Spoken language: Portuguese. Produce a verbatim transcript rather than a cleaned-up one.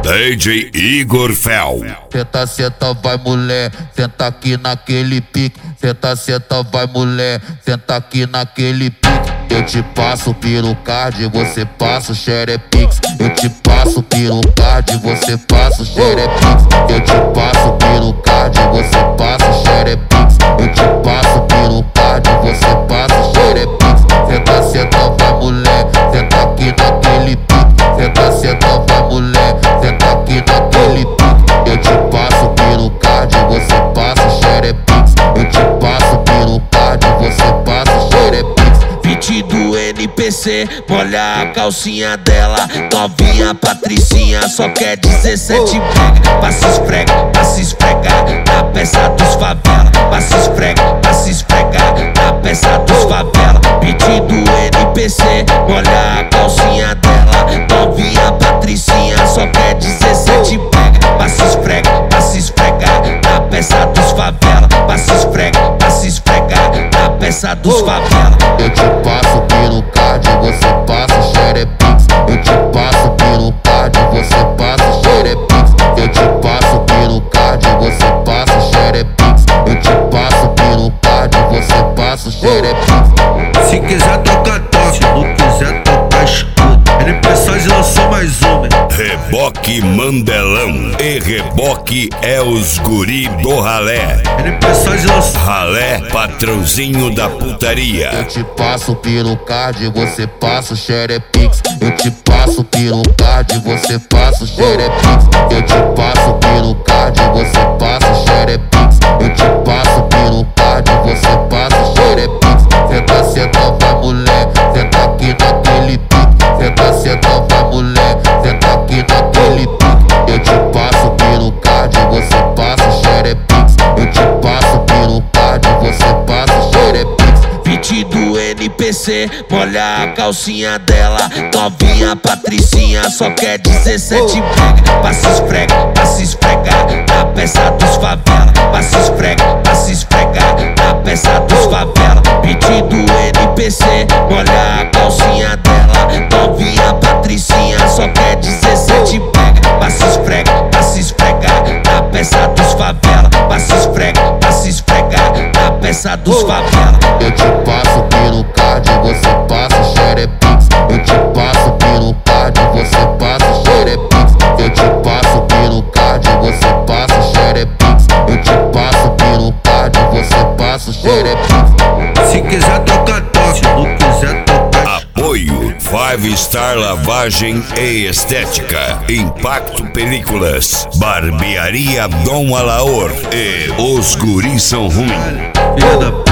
D J Igor Fel. Senta, senta, vai mulher, senta aqui naquele pique. Senta, senta, vai mulher, senta aqui naquele pique. Eu te passo pelo card, você passa o xerepix. Eu te passo pelo card, você passa o xerepix. Eu te passo pelo card, você passa o xerepix. Eu te passo pelo card, você passa o xerepix. Senta, senta, vai mulher, senta aqui naquele pique. Senta, senta, vai mulher, senta aqui naquele pique. Eu te passo pelo card, você passa o xerepix. Eu te passo pelo card, você passa o xerepix. Beat do N P C, molha a calcinha dela. Novinha Patricinha, só quer dezessete pega. Passa esfrega, passa esfregar na peça dos favela. Passa esfrega, passa esfregar na peça dos favela. Beat do N P C, molha a calcinha dela. Novinha Patricinha, só quer dezessete pega. Passa esfrega, passa esfregar na peça dos favela. Passa esfrega, passa esfregar na peça dos favela. Eu te passo pelo card, você passa o xerepix. Eu te passo pelo card, você passa o xerepix. Eu te passo pelo card, você passa o xerepix. Eu te passo pelo card, você passa o xerepix. Se quiser tocar, toca. Se não quiser tocar, escuta. N P C lançou mais uma. Reboque Mandelão e Reboque é os guri do ralé. N P C lançou. Ralé, patrãozinho da putaria. Eu te passo pelo card, você passa o xerepix. Eu te passo pelo card, você passa o xerepix. Eu te passo pelo card, você passa o xerepix. Eu te passo pelo card, você passa o xerepix. Senta, senta, vai mulher, senta aqui naquele pique. Senta, senta, vai mulher, senta aqui naquele pique. Eu te passo pelo card, você passa o xerepix. Eu te passo pelo card, você passa o xerepix. Beat do N P C, molha a calcinha dela. Novinha Patricinha, só quer dezessete pega. Passa esfrega, passa esfregar na peça dos favela. Passa esfrega, passa esfregar na peça dos favela. Beat do N P C, molha a calcinha dela. Novinha Patricinha, só quer dezessete pega. Passa esfrega, passa esfregar na peça dos favela. Passa esfrega, passa esfregar na peça dos favela. Eu te passo pelo card, você passa o xerepix. Eu te passo pelo card, você passa o xerepix. Eu te passo pelo card, você passa o xerepix. Eu te passo pelo card, você passa o xerepix. Se quiser tocar, toca. Se não quiser tocar, Apoio Five Star Lavagem e Estética, Impacto Películas, Barbearia Dom Alaor e Os Guris São Ruim. filha da